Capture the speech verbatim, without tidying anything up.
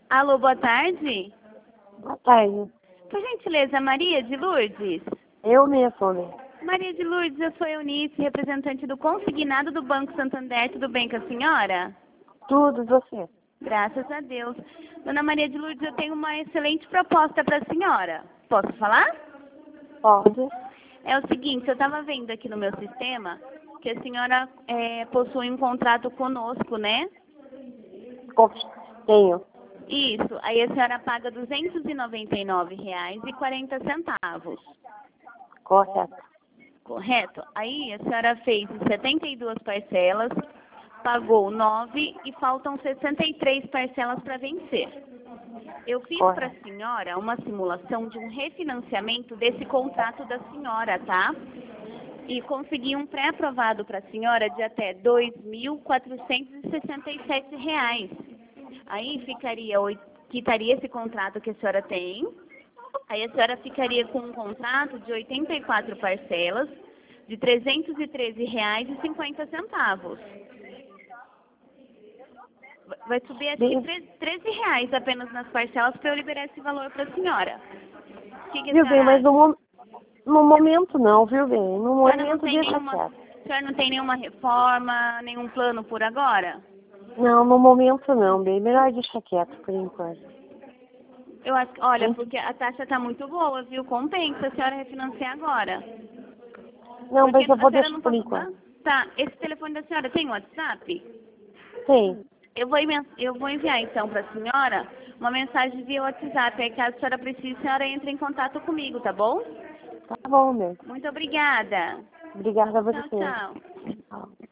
Alô, boa tarde. Boa tarde. Por gentileza, Maria de Lourdes? Eu mesmo, né? Maria de Lourdes, eu sou Eunice, representante do consignado do Banco Santander. Tudo bem com a senhora? Tudo, você? Graças a Deus. Dona Maria de Lourdes, eu tenho uma excelente proposta para a senhora. Posso falar? Pode. É o seguinte, eu estava vendo aqui no meu sistema que a senhora é, possui um contrato conosco, né? Tenho. Isso. Aí a senhora paga duzentos e noventa e nove reais e quarenta centavos. Correto. Correto? Aí a senhora fez em setenta e duas parcelas, pagou nove e faltam sessenta e três parcelas para vencer. Eu fiz para a senhora uma simulação de um refinanciamento desse contrato da senhora, tá? E consegui um pré-aprovado para a senhora de até dois mil quatrocentos e sessenta e sete reais. Aí ficaria, quitaria esse contrato que a senhora tem. Aí a senhora ficaria com um contrato de oitenta e quatro parcelas de trezentos e treze reais e cinquenta centavos. Vai subir acho que treze reais apenas nas parcelas para eu liberar esse valor para a senhora. O que, que a Viu bem, senhora mas no, no momento não, viu bem? No momento deixa nenhuma, quieto. A senhora não tem nenhuma reforma, nenhum plano por agora? Não, no momento não, bem. Melhor deixar quieto por enquanto. Eu acho, olha, Hum? porque a taxa está muito boa, viu? Compensa a senhora refinanciar agora. Não, Porque mas eu a vou senhora deixar não por pode... enquanto. Tá, esse telefone da senhora tem WhatsApp? Tem. Eu vou, eu vou enviar então para a senhora uma mensagem via WhatsApp. Aí caso a senhora precise, a senhora entre em contato comigo, tá bom? Tá bom, meu. Muito obrigada. Obrigada a você. Tchau, tchau. Tchau.